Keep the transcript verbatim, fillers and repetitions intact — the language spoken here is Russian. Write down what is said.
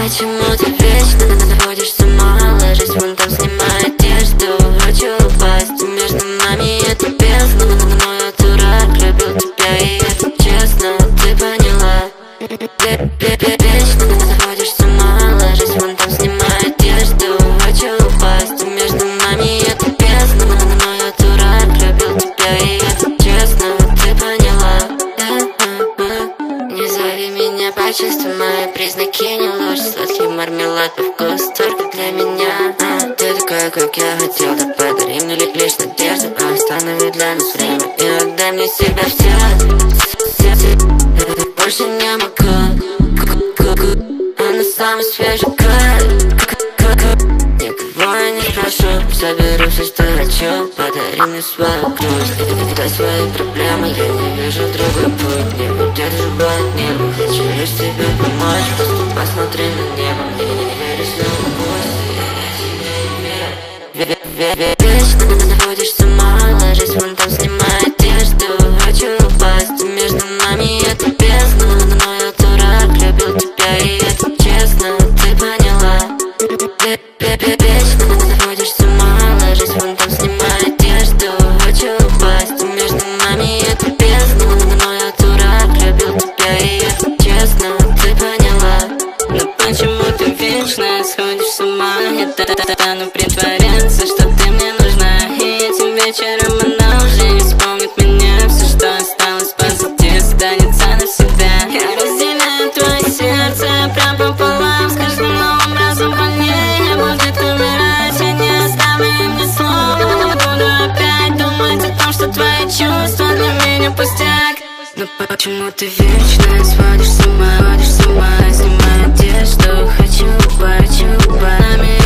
почему ты вечно сводишь с ума? Ложись вон там, снимай одежду. Хочу упасть между нами, это бездна. Но я дурак, любил тебя, и это честно, ты поняла. Вечно сводишь с ума. Ложись вон там, снимай одежду. Хочу упасть между нами, это бездна. Но я дурак, любил тебя, и это честно, ты поняла. Не зови меня по чувству, мои признаки не ложь. Сладкий мармелад по вкусу только для меня. а, Ты такая, как я хотел, да подари мне лишь надежду. а Останови для нас время и отдай мне себя все. Больше не могу, она самый свежий кайф. Никого я не спрошу, соберу все, что хочу. Подари мне свою грусть, дай свои проблемы. Я не вижу другой путь, не будет живое небо. Хочу лишь тебе помочь, просто посмотри на небо. Мне не веришь, но пусть. Вечно сводишь с ума. Ложись вон там, снимай одежду. Хочу упасть между нами, это бездна. Но я дурак, любил тебя, и это честно, ты поняла. Вечно сводишь с ума. Ложись вон там, снимай одежду. Хочу упасть между нами, это бездна. Но я дурак, любил тебя, и это честно, ты поняла. Но почему ты вечно сходишь с ума? Я стану притворяться, что ты мне нужна. И этим вечером она уже не вспомнит меня. Все, что осталось позади, останется навсегда. Я разделяю твое сердце прям пополам. С каждым новым разом больнее будет умирать. Я не оставлю им ни слова. Буду опять думать о том, что твои чувства для меня пустяк. Но почему ты вечно сводишь с ума? Сводишь с ума, снимай одежду. Хочу упасть, хочу упасть.